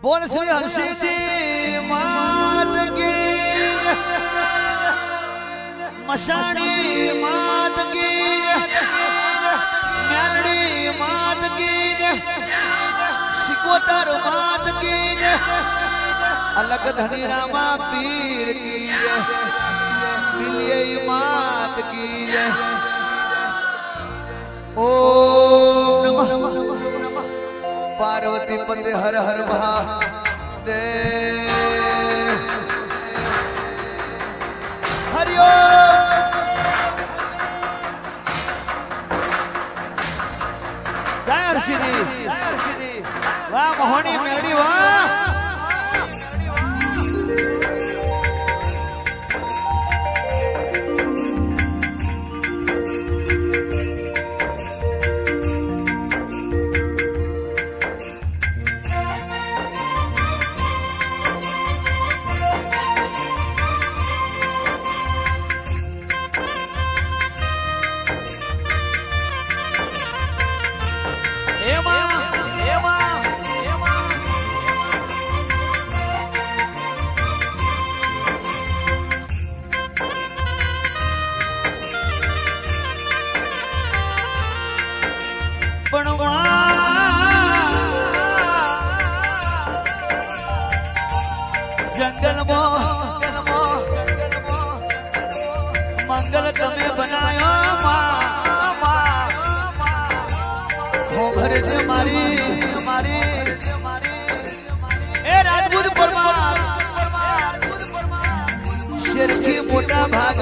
बोल श्री हर्षी जी मात की, मशानी मात की, मेलड़ी मात की, सिकोतर मात की, अलग धनी रामा पीर की, मिलिए मात की। ओम नमः पार्वती पते हर हर महादेव। हरिओम। जय हर्षी जी, वाह मोहनी मेलडी वाह। जंगल मो मंगल तमे बनायो हो भरे दे मारी ए राजपूत परमार शेर की मोटा भाग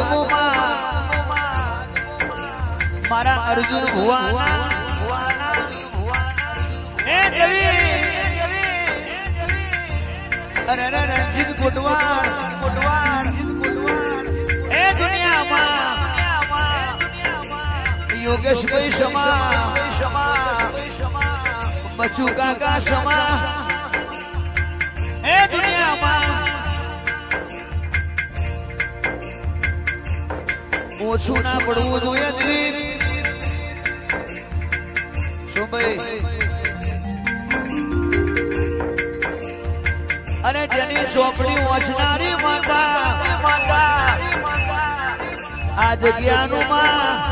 मारा अर्जुन भुवाना ए देवी अरे रंजीत कोटवार ए दुनिया मां योगेश भाई क्षमा बच्चू काका क्षमा ए दुनिया मां ओछू ना पड़वू जोईए दिलीप શું ભાઈ अरे जेनी ચોપડી વાંચનારી માતા આ જગ્યાનું માં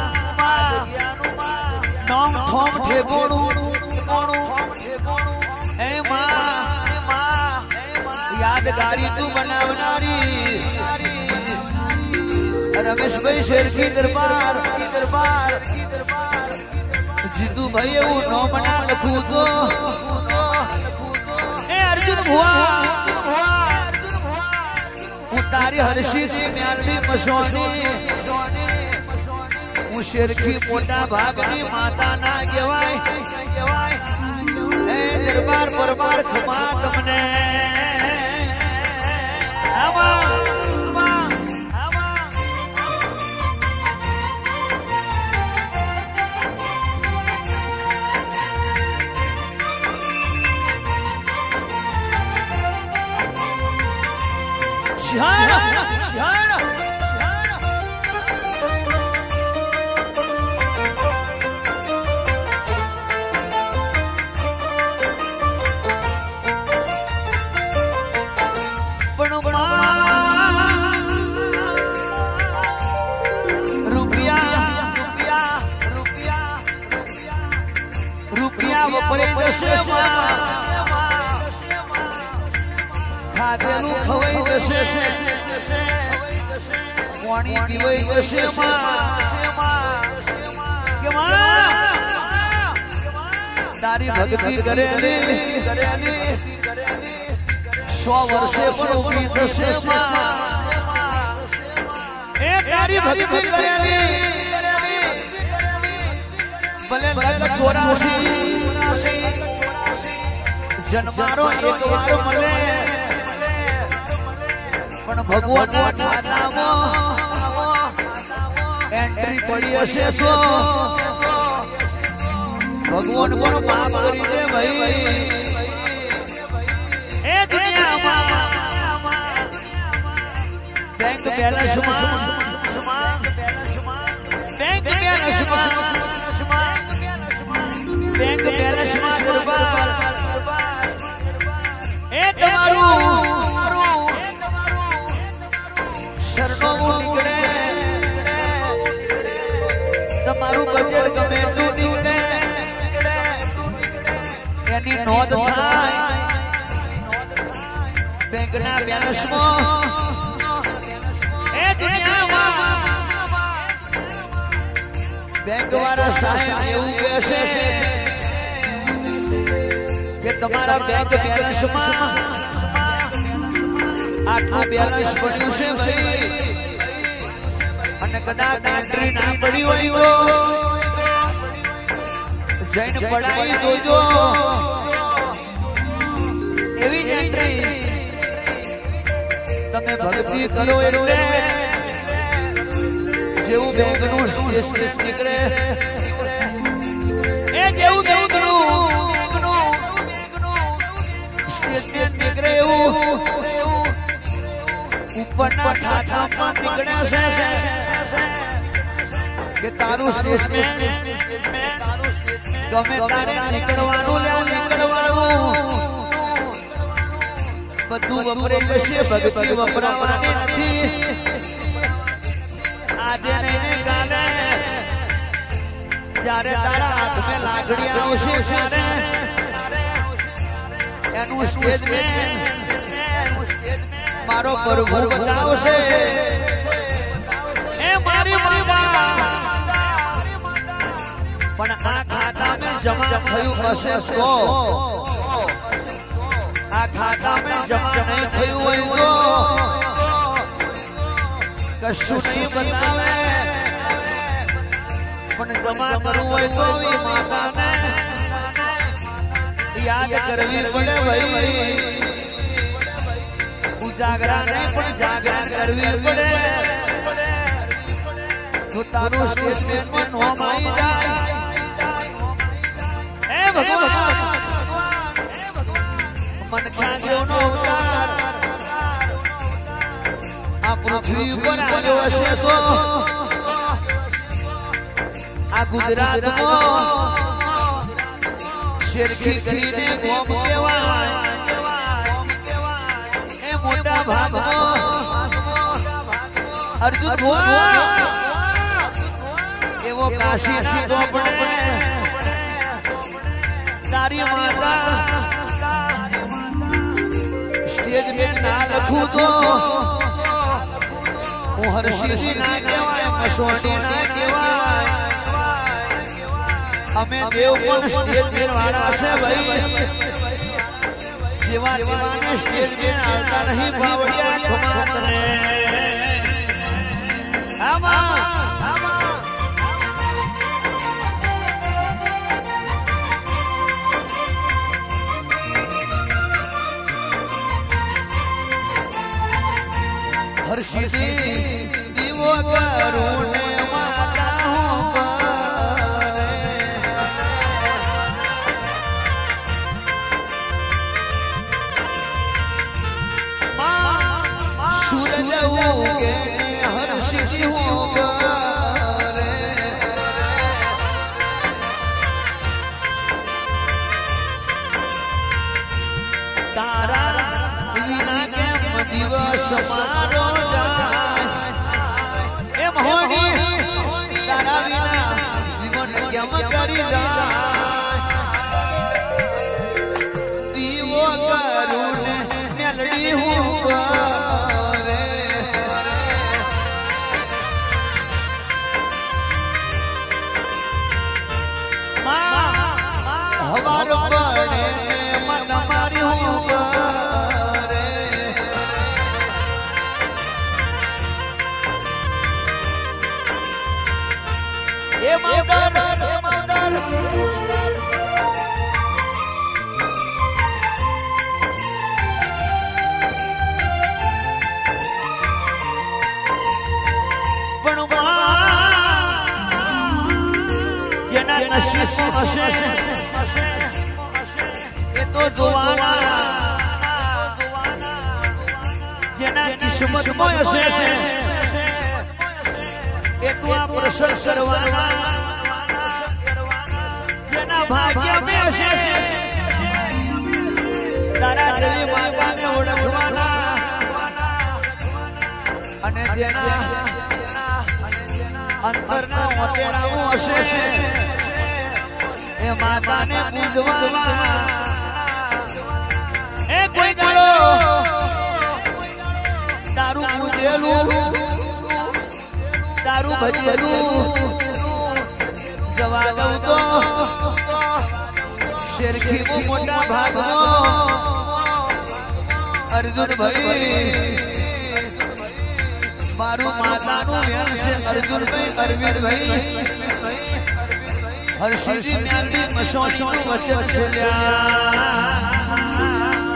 નામ થોમ ઠેકોણું એ માં યાદગારી તું બનાવનારી रमेश भाई शेर की दरबार जीतू भाई वो नो मना लखू तो ए अर्जुन भुआ उतारी हर्षी जी म्यालडी मसोनी હું શેરખી મોટા ભાગની માતા ના કહેવાય એ દરબાર પરમાર ખમા તમને આવા रुपया वपरे दशे खाधेलू खवाई दशे पानी पीवाई दशे तारी भक्ति करेली 100 वर्षे पर उभी दशे ए तारी भक्ति करेली भले लग 84 जन्मारो एक बार मले पण भगवान खातामो एंट्री पड़ी हशे तो भगवान को माफ करी दे भाई ए दुनिया में बैंक बैलेंस बैंक बैलेंस दरबार ए નોંધ થાય બેંકના બેલેન્સમાં એ દુનિયામાં બેંક વાળા સાહેબ એવું કહે છે કે તમારા બેંક બેલેન્સમાં આટલું બેલેન્સ પડ્યું છે ભાઈ અને કદાચ એન્ટ્રી ના પડી હોય તો જઈને પડાવી જોજો એવી જ એન્ટ્રી તમે ભક્તિ કરો એટલે જેવું બેંકનું સ્ટેટમેન્ટ નીકળે એ જેવું બેંકનું સ્ટેટમેન્ટ નીકળે એવું ઉપરના ખાતામાં નીકળે છે કે તારું સ્ટેટમેન્ટ ગમે તારે નીકળવાનું બધું વપરાઈ જશે ભક્તિ વપરાવાની નથી આજે નહીં કાલે જ્યારે તારા હાથમાં લાગણી આવશે ત્યારે એનું સ્ટેટમેન્ટ મારો પ્રભુ બતાવશે એ મારી માતા પણ આ ખાતામાં જમા થયું હશે તો આ ખાતામાં જમા નહીં થયું હોય તો કશું નહીં બતાવે પણ જમા કરવું હોય તો માતાને યાદ કરવી પડે ભાઈ ઉજાગરા નહીં પણ જાગરણ કરવી પડે તો તારું સ્ટેટમેન્ટમાં નોમ આવી જાય હે ભગવાન મન ખ્યા દેવનો અવતાર આ પૃથ્વી ઉપર આવ્યો હશે તો આ ગુજરાતમાં શેરખી કરીને ગોમ કહેવાય એ મોટા ભાગમાં અર્જુન એવો કાશી સીધો પડે તારી માતા સ્ટેજ મેં ના લખું તો હું હર્ષિજી ના કહેવાય મસવાણી ના કહેવાય અમે દેવ પણ સ્ટેજ મેં વાળા છે ભાઈ જેવા જેવાને સ્ટેજ મેં આવતા નહીં બાવળિયા ખમાતને આમાં હર્ષિજી દીવો કરું ને માતા હું સૂરજ ઉગે હર્ષિજી હું તારા વિના કેમ દિવસ મારો તારા વિના જીવન કેમ કરી દીવો કરું ને મેલડી હું હવાર પડે મન મારી હું એ મગર જેના નસીબ હશે એ તો જોવાના જેના કિસ્મતમાં હશે એ તો આ પ્રસંગ કરવાના જેના ભાગ્ય में હશે તારા દેવી માતાને ઓળખવાના અને જેના અંતરના ઓતેડાઓ હશે એ માતાને પૂજવાના એ કોઈ દાડો દારૂ પૂજેલું દારૂ ભજેલું જવા દઉં તો શેરખી મોટા ભાગમાં અર્જુન ભાઈ મારું માતાનું મેલ છે અર્જુન ભાઈ અરવિંદ ભાઈ હર્ષિજી મેલની મસોની વચ્ચે છેલ્યા